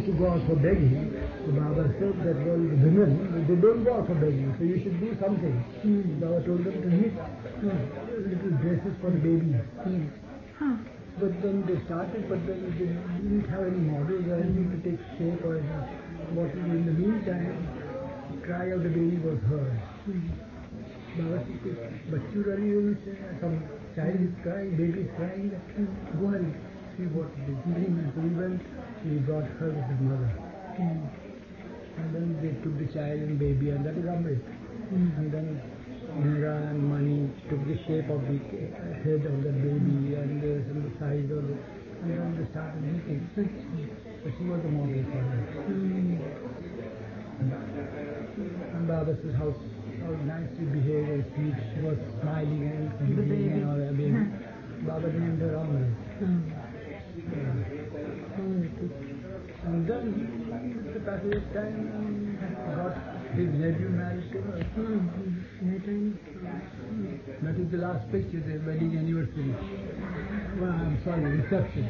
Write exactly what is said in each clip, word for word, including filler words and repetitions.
used to go out for begging, the Baba said that, well, the women, they don't go out for begging, so you should do something. Mm. Baba told them to knit mm. little dresses for the babies. Yes. Huh. But then they started, but then they didn't have any models or anything to take shape or anything. What in the meantime, the cry of the baby was heard. Mm. Baba said, "Bachchu rari rahi hai, some child is crying, baby is crying, go and see what it is." So we went, we brought her with his mother. Mm. And then they took the child and baby, and that is Amrit. Mm. And then Mira and Mani took the shape of the head of the baby and the, and the size of it, and then they started knitting. So she was the model for her. Mm. And Baba says how, how nicely behaved and sweet. She was smiling and giggling and all that baby. Baba named her Amrit. Mm. Yeah. And then, with the passage of time, got his nephew married to her. Mm-hmm. That is the last picture, the wedding anniversary. Well, I'm sorry, reception.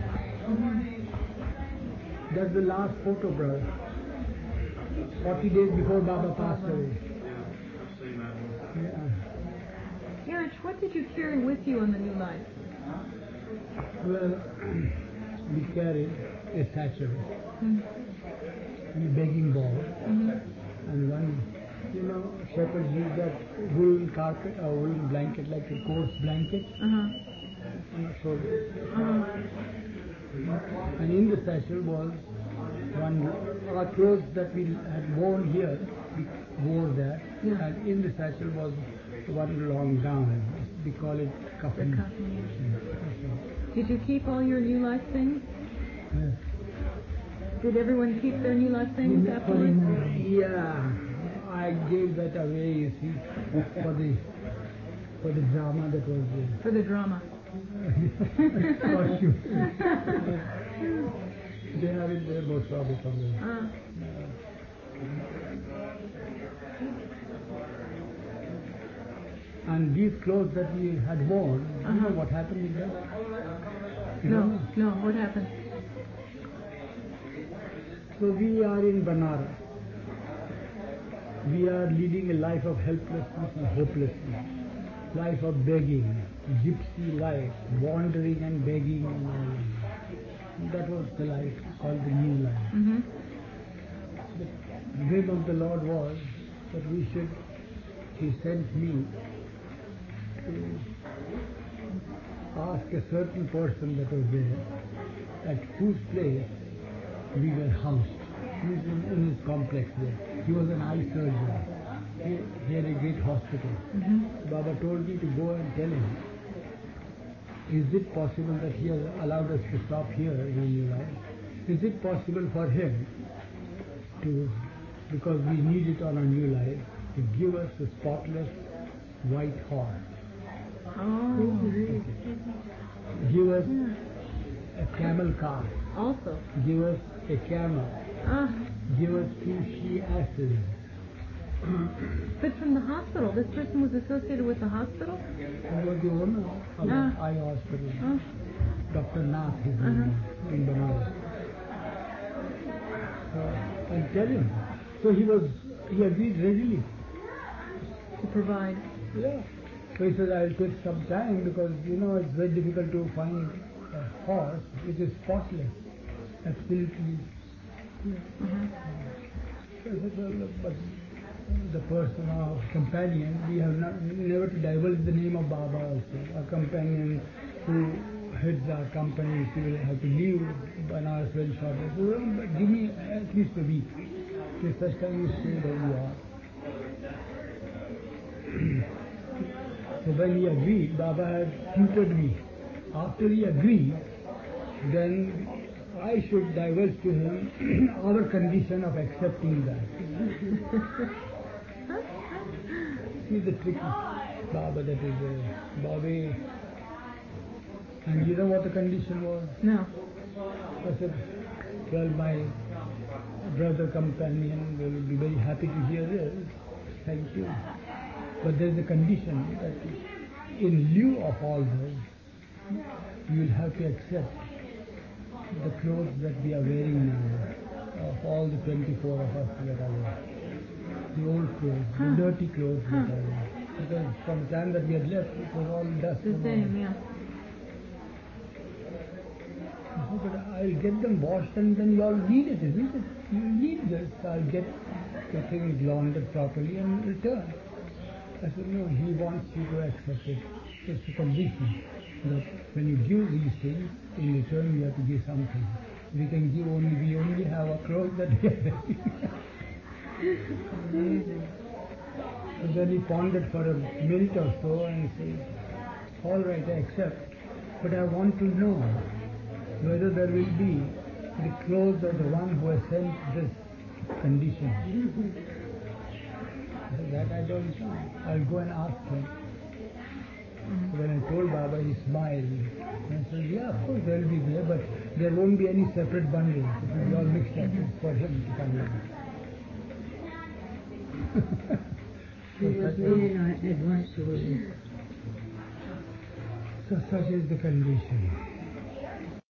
Mm-hmm. That's the last photo, brother. Forty days before Baba passed away. Yeah. Yarich, what did you carry with you on the new life? Well, we carried a satchel, mm-hmm. a begging ball, mm-hmm. and one, you know, shepherds use that woolen carpet or woolen blanket, like a coarse blanket, uh-huh. on the shoulder. Uh-huh. And in the satchel was one, our clothes that we had worn here, we wore that, yeah. And in the satchel was one long gown. We call it coffin. Did you keep all your new life things? Yes. Did everyone keep their new life things afterwards? Yeah, I gave that away, you see, for the for the drama that was there. For the drama. Costume. They have it there, most probably somewhere. Uh. And these clothes that we had worn, uh-huh. You know what happened with them? No, no, what happened? So we are in Banaras. We are leading a life of helplessness and hopelessness, life of begging, gypsy life, wandering and begging and all. That was the life called the new life. Mm-hmm. The dream of the Lord was that we should, He sent me to ask a certain person that was there at whose place we were housed. He was in, in his complex there. He was an eye surgeon. He, he had a great hospital. Mm-hmm. Baba told me to go and tell him, is it possible that he has allowed us to stop here in our new life? Is it possible for him to, because we need it on our new life, to give us a spotless white horse? Oh. Give us a camel car. Also. Give us a camel. Ah. Give us two she-asses. But from the hospital, this person was associated with the hospital? He was the owner of the ah. eye hospital. Ah. Doctor Nath, his name, uh-huh. in Banaras. So I tell him. So he was, he agreed readily. To provide. Yeah. So he says, I'll take some time because, you know, it's very difficult to find a horse which is spotless. Absolutely. Yeah. Uh-huh. So I said, well, but the person, our companion, we have not, never to divulge the name of Baba also. Our companion who heads our company, she will have to leave Banaras very shortly. So well, give me at least a week. Till such time you stay where you are. So when he agreed, Baba had tutored me. After he agreed, then I should divulge to him our condition of accepting that. See the tricky Baba, that is uh, Baba. And you know what the condition was? No. I said, well, my brother companion will be very happy to hear this. Thank you. But there is a condition that in lieu of all this, you will have to accept the clothes that we are wearing now. Uh, twenty-four of us that are there. The old clothes, Huh. the dirty clothes Huh. that are there. Because from the time that we had left, it was all dust. The and same, all. yeah. Oh, but I'll get them washed and then you all need it, isn't it? You need this. I'll get the things laundered properly and return. I said, no, he wants you to accept it. It's a condition that when you give these things, in return you have to give something. We can give only, we only have a clothes that we are wearing. Amazing. So then he pondered for a minute or so and he said, all right, I accept, but I want to know whether there will be the clothes of the one who has sent this condition. I said, that I don't know. I'll go and ask him. So when I told Baba, he smiled. And I said, yeah, of course they'll be there, but there won't be any separate bundles. It will be all mixed up. It's for him to come in. He was really not advice to us. So such is the condition.